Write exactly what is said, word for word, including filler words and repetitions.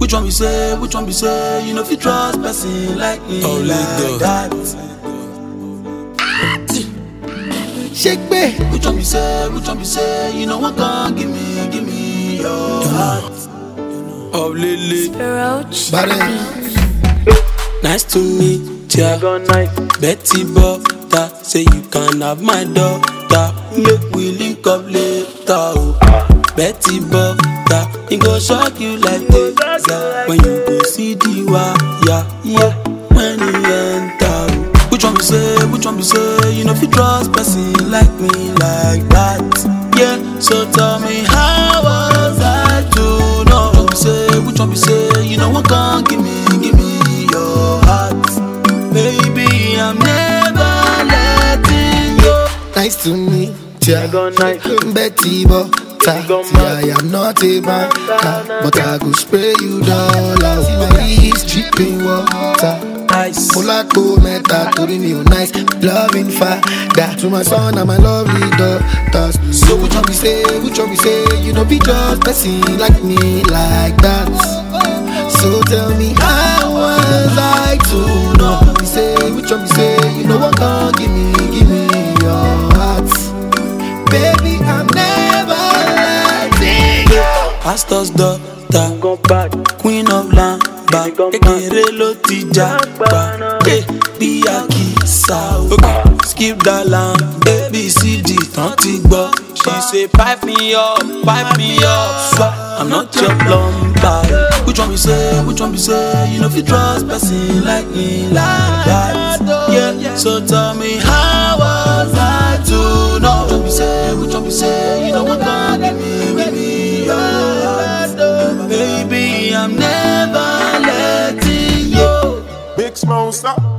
Which one we say, which one we say? You know if you trust person like me, oh, like that. Shake me. Which one we say, which one we say? You know what can give me, give me your heart. Oh, Lily. Nice to meet ya. Betty Butter, say you can have my daughter. Make we link up later. Oh. Betty Butter, it go shock you like this. When you go see the wire, yeah, yeah. When you enter. Which one we say, which one we say? You know if you trust person like me, like that. Yeah, so tell me how was I to know? Which one we say, which one we say? You know what can give me, give me your heart. Baby, I'm never letting go. Nice to meet ya. Betty Butter. See, I am not a banker, but I go spray you dollars. See my wrist dripping water. Nice. Molako meta, to me nice, loving father. To my son and my lovely daughters. So which one we say, which one we say? You know be just person like me, like that. So tell me how was I to know? We say, which one we say? You know what can give me, give me your heart. Baby, I'm never letting go. Pastor's daughter, queen of land. Ekere lo ti jagba, eh, bí àkísà o. Okay, skip that line, A B C D tán ti gbọ́. She say pipe me up, pipe me up, swap. I'm not your plumber. Which one we say, which one we say? You know if you trust person like me, like that. Yeah, so tell me how was I to know? Which one we say, which one we say? You know what can give me, give me your heart. Baby, I'm never letting you. Big Smoke, stop.